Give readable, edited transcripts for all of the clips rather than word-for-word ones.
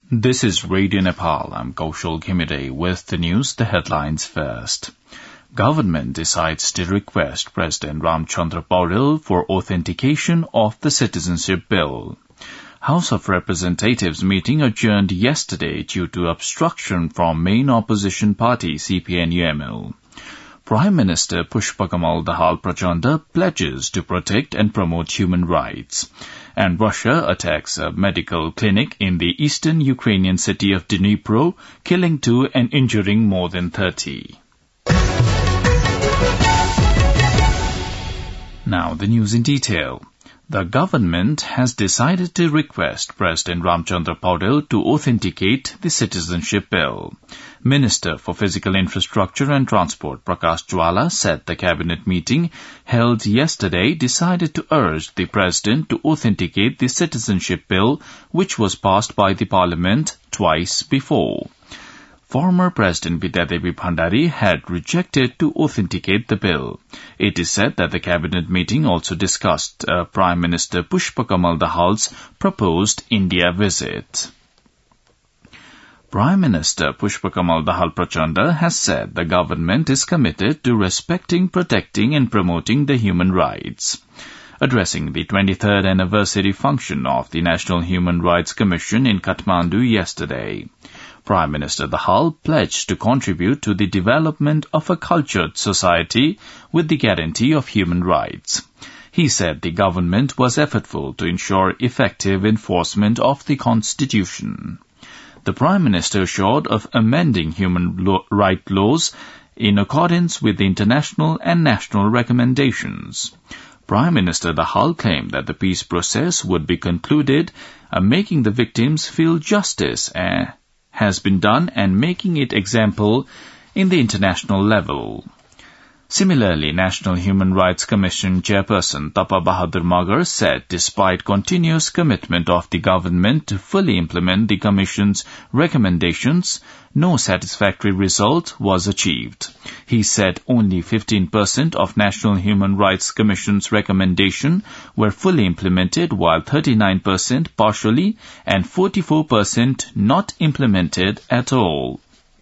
This is Radio Nepal. I'm Kaushal Khimide with the news, the headlines first. Government decides to request President Ramchandra Paudel for authentication of the citizenship bill. House of Representatives meeting adjourned yesterday due to obstruction from main opposition party CPN-UML. Prime Minister Pushpakamal Dahal Prachanda pledges to protect and promote human rights. And Russia attacks a medical clinic in the eastern Ukrainian city of Dnipro, killing 2 and injuring more than 30. Now the news in detail. The government has decided to request President Ramchandra Paudel to authenticate the citizenship bill. Minister for Physical Infrastructure and Transport Prakash Jwala said the cabinet meeting held yesterday decided to urge the president to authenticate the citizenship bill, which was passed by the parliament twice before. Former President Vidyadevi Bhandari had rejected to authenticate the bill. It is said that the cabinet meeting also discussed Prime Minister Pushpakamal Dahal's proposed India visit. Prime Minister Pushpakamal Dahal Prachanda has said the government is committed to respecting, protecting and promoting the human rights. Addressing the 23rd anniversary function of the National Human Rights Commission in Kathmandu yesterday, Prime Minister Dahal pledged to contribute to the development of a cultured society with the guarantee of human rights. He said the government was effortful to ensure effective enforcement of the Constitution. The Prime Minister assured of amending human rights laws in accordance with the international and national recommendations. Prime Minister Dahal claimed that the peace process would be concluded, making the victims feel justice has been done and making it example in the international level. Similarly, National Human Rights Commission Chairperson Tapa Bahadur Magar said despite continuous commitment of the government to fully implement the Commission's recommendations, no satisfactory result was achieved. He said only 15% of National Human Rights Commission's recommendation were fully implemented, while 39% partially and 44% not implemented at all.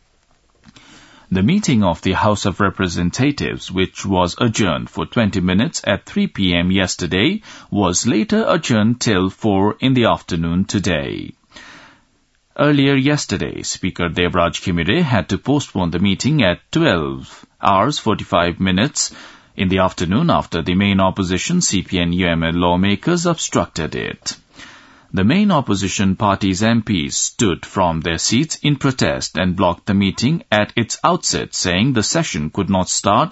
The meeting of the House of Representatives, which was adjourned for 20 minutes at 3 p.m. yesterday, was later adjourned till 4 in the afternoon today. Earlier yesterday, Speaker Devraj Khimire had to postpone the meeting at 12 hours 45 minutes in the afternoon after the main opposition CPN-UML lawmakers obstructed it. The main opposition party's MPs stood from their seats in protest and blocked the meeting at its outset, saying the session could not start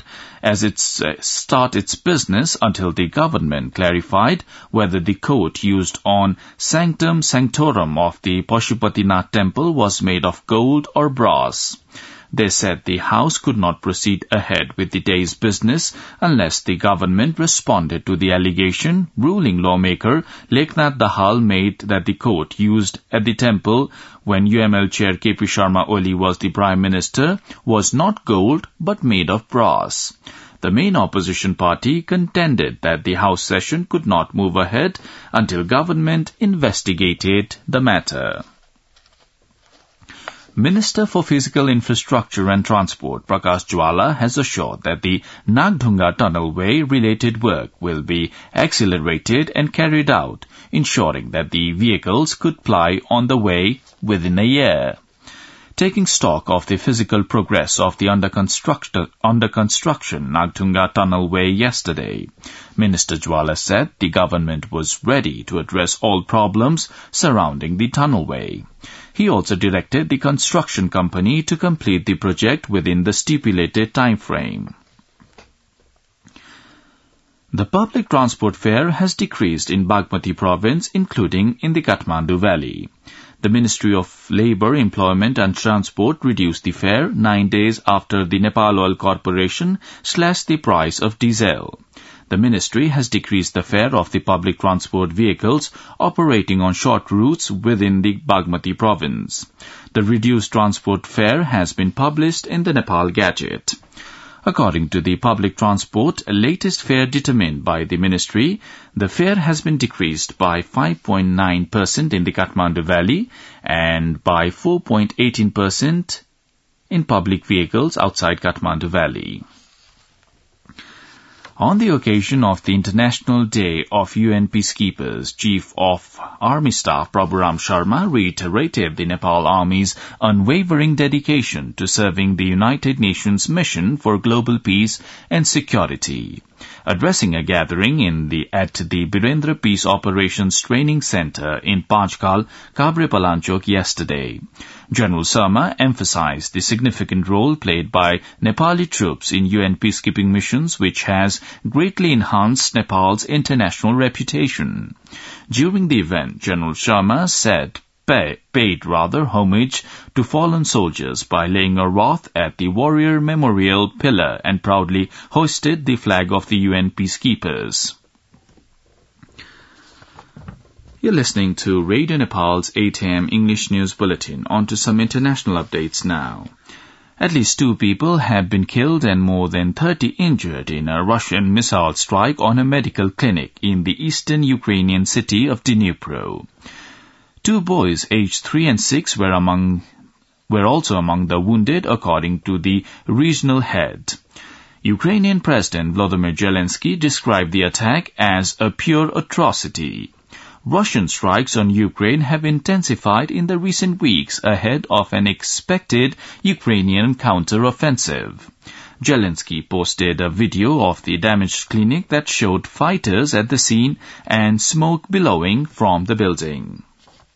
its business until the government clarified whether the coat used on Sanctum Sanctorum of the Pashupatinath temple was made of gold or brass. They said the House could not proceed ahead with the day's business unless the government responded to the allegation ruling lawmaker Leknath Dahal made that the coat used at the temple when UML chair KP Sharma Oli was the Prime Minister was not gold but made of brass. The main opposition party contended that the House session could not move ahead until government investigated the matter. Minister for Physical Infrastructure and Transport Prakash Jwala has assured that the Nagdhunga Tunnelway related work will be accelerated and carried out, ensuring that the vehicles could ply on the way within a year. Taking stock of the physical progress of the under construction Nagdhunga Tunnelway yesterday, Minister Jwala said the government was ready to address all problems surrounding the tunnelway. He also directed the construction company to complete the project within the stipulated time frame. The public transport fare has decreased in Bagmati province, including in the Kathmandu Valley. The Ministry of Labour, Employment and Transport reduced the fare 9 days after the Nepal Oil Corporation slashed the price of diesel. The ministry has decreased the fare of the public transport vehicles operating on short routes within the Bagmati province. The reduced transport fare has been published in the Nepal Gazette. According to the public transport latest fare determined by the ministry, the fare has been decreased by 5.9% in the Kathmandu Valley and by 4.18% in public vehicles outside Kathmandu Valley. On the occasion of the International Day of UN Peacekeepers, Chief of Army Staff Prabhu Ram Sharma reiterated the Nepal Army's unwavering dedication to serving the United Nations mission for global peace and security. Addressing a gathering at the Birendra Peace Operations Training Center in Panchkal, Kabre Palanchok yesterday, General Sharma emphasized the significant role played by Nepali troops in UN peacekeeping missions, which has greatly enhanced Nepal's international reputation. During the event, General Sharma paid homage to fallen soldiers by laying a wreath at the Warrior Memorial Pillar and proudly hoisted the flag of the UN peacekeepers. You're listening to Radio Nepal's 8 a.m. English News Bulletin. On to some international updates now. At least 2 people have been killed and more than 30 injured in a Russian missile strike on a medical clinic in the eastern Ukrainian city of Dnipro. 2 boys aged 3 and 6 were also among the wounded, according to the regional head. Ukrainian President Volodymyr Zelensky described the attack as a pure atrocity. Russian strikes on Ukraine have intensified in the recent weeks ahead of an expected Ukrainian counter-offensive. Zelensky posted a video of the damaged clinic that showed fighters at the scene and smoke billowing from the building.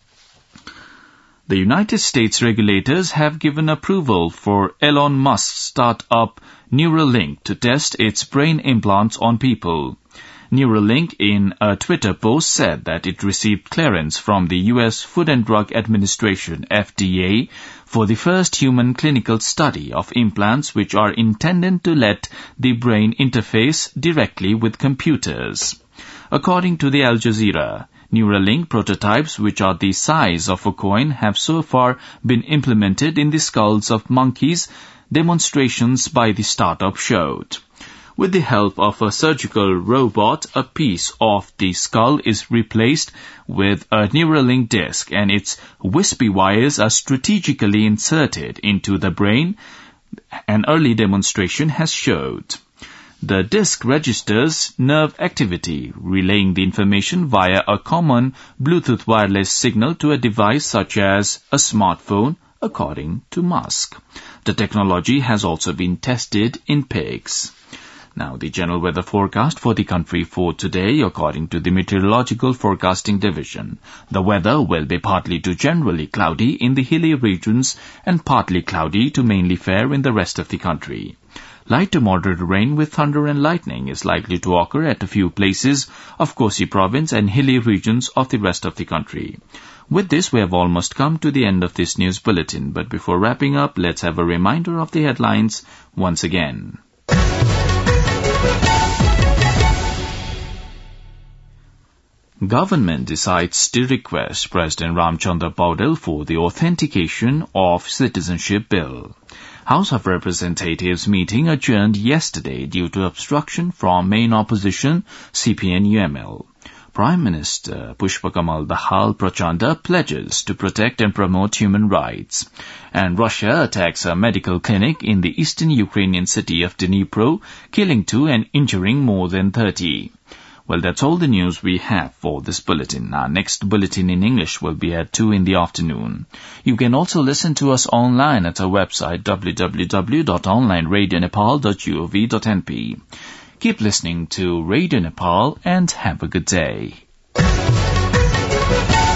The United States regulators have given approval for Elon Musk's startup Neuralink to test its brain implants on people. Neuralink, in a Twitter post, said that it received clearance from the U.S. Food and Drug Administration, FDA, for the first human clinical study of implants which are intended to let the brain interface directly with computers. According to the Al Jazeera, Neuralink prototypes, which are the size of a coin, have so far been implemented in the skulls of monkeys, demonstrations by the startup showed. With the help of a surgical robot, a piece of the skull is replaced with a Neuralink disc and its wispy wires are strategically inserted into the brain, an early demonstration has showed. The disc registers nerve activity, relaying the information via a common Bluetooth wireless signal to a device such as a smartphone, according to Musk. The technology has also been tested in pigs. Now, the general weather forecast for the country for today, according to the Meteorological Forecasting Division. The weather will be partly to generally cloudy in the hilly regions and partly cloudy to mainly fair in the rest of the country. Light to moderate rain with thunder and lightning is likely to occur at a few places of Kosi province and hilly regions of the rest of the country. With this, we have almost come to the end of this news bulletin. But before wrapping up, let's have a reminder of the headlines once again. Government decides to request President Ramchandra Paudel for the authentication of citizenship bill. House of Representatives meeting adjourned yesterday due to obstruction from main opposition CPN-UML. Prime Minister Pushpakamal Dahal Prachanda pledges to protect and promote human rights. And Russia attacks a medical clinic in the eastern Ukrainian city of Dnipro, killing 2 and injuring more than 30. Well, that's all the news we have for this bulletin. Our next bulletin in English will be at 2 in the afternoon. You can also listen to us online at our website www.onlineradionepal.gov.np. Keep listening to Radio Nepal and have a good day.